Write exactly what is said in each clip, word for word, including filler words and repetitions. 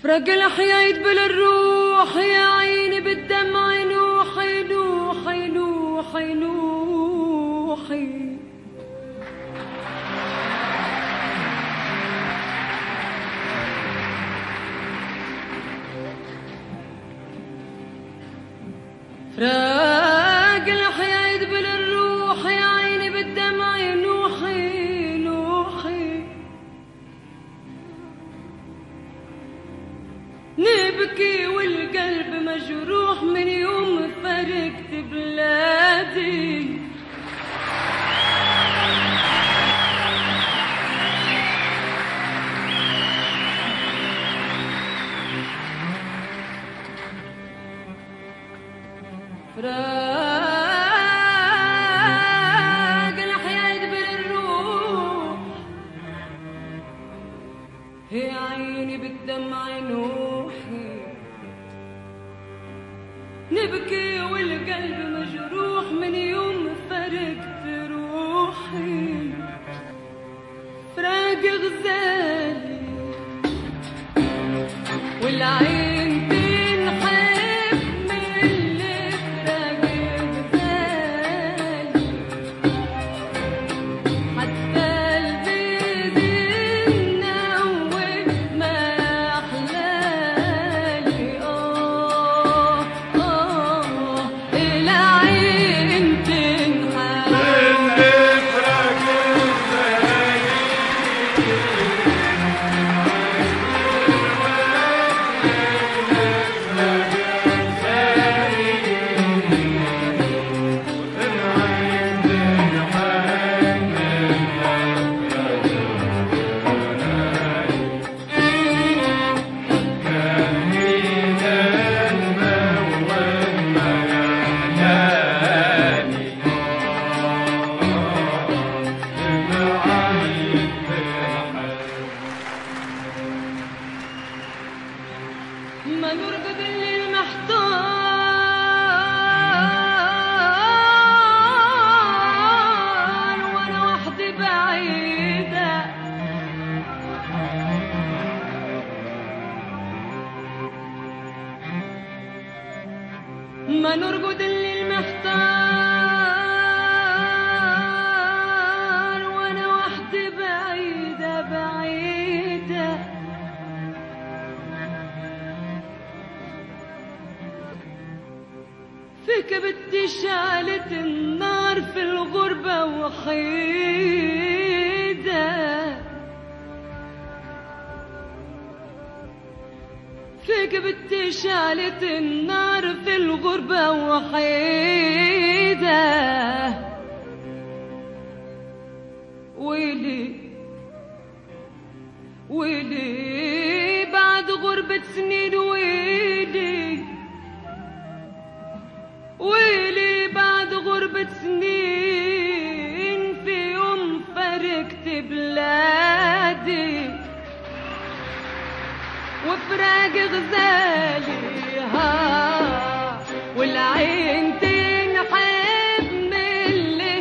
فرق الحياة يدبل الروح يا عيني بالدمع ينوحي نوحي نوحي نوحي فراق الحياة يدبل الروح يا عيني بالدمع ينوحي نوحي نبكي والقلب مجروح من يوم فرقت بلادي فراق الحياة يدبل الروح هي عيني بالدمع نوحي نبكي والقلب مجروح من يوم فرقت روحي فراق غزالي والعين تنحب من اللي فراق غزالي حتى البيت النور ما أحلالي آه آه العين تنحب من اللي فراق غزالي ما نرقد اللي المحتار وانا وحدي بعيدة ما نرقد اللي المحتار وانا وحدي بعيدة بعيدة فيك بدي شعلة النار في الغربة وحيدة فيك بدي شعلة النار في الغربة وحيدة ويلي ويلي بعد غربة سنين ويلي ويلي بعد غربة سنين في يوم فرقت بلادي وفراق غزالي ها والعين تنحب من اللي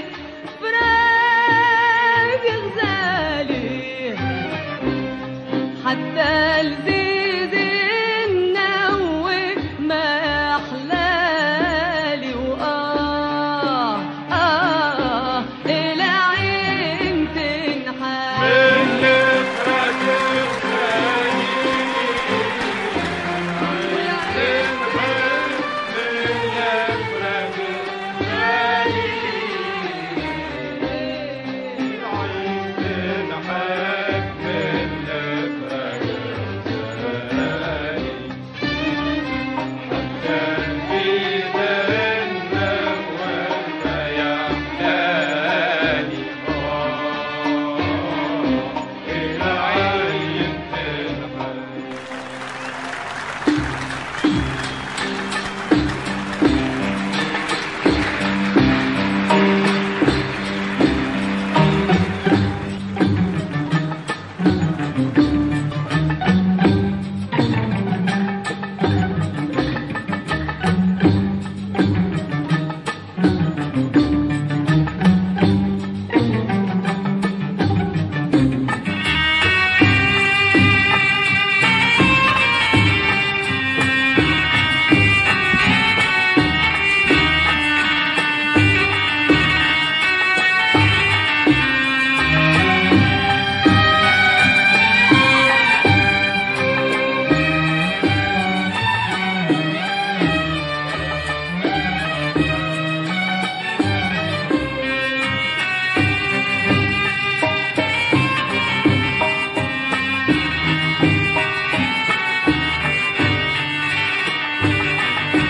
فراق غزالي حتى الزيز النوي ما أحلالي وآه آه العين تنحب من اللي فراق غزالي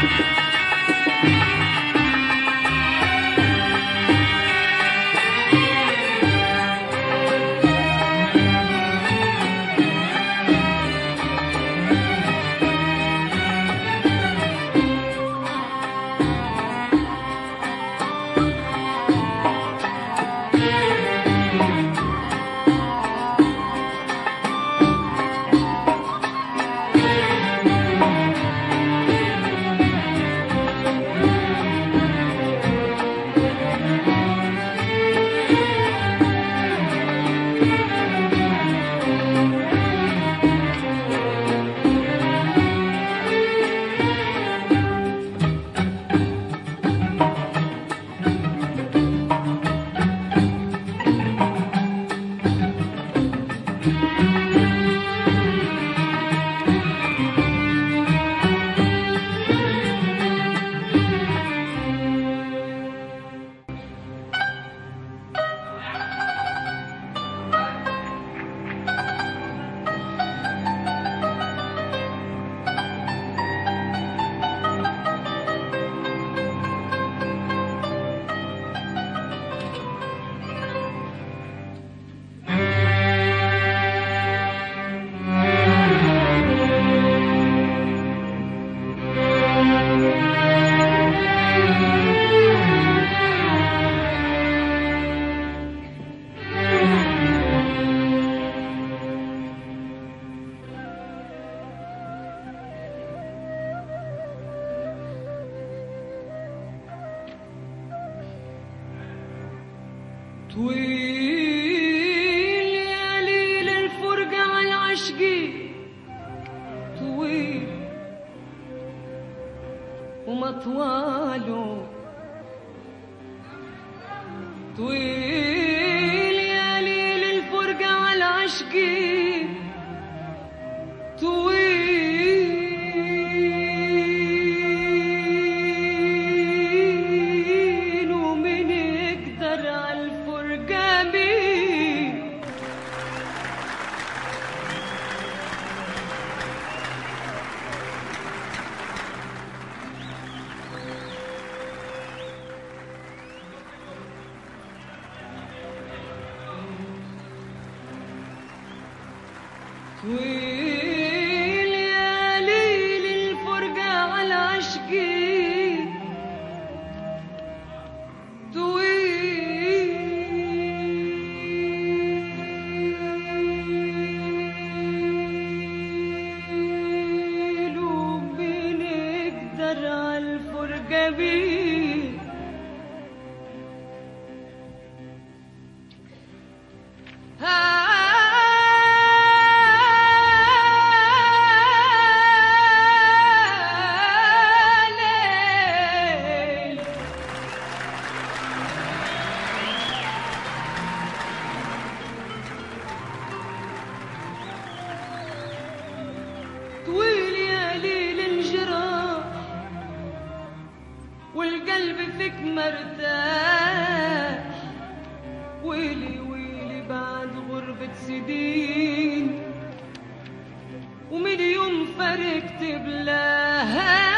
طويل يا ليل الفرقة على عشقي، طويل ومطواله، طويل يا ليل الفرقة على عشقي، طويل ومن يقدر على الفرقة بيه. طويل يا ليل الفرقة على عشقي، طويل ومن يقدر على الفرقة بيه. طويل يا ليل انجراح والقلب فيك مرتاح، ويلي ويلي بعد غربة سنين ومن يوم فرقت بلاها.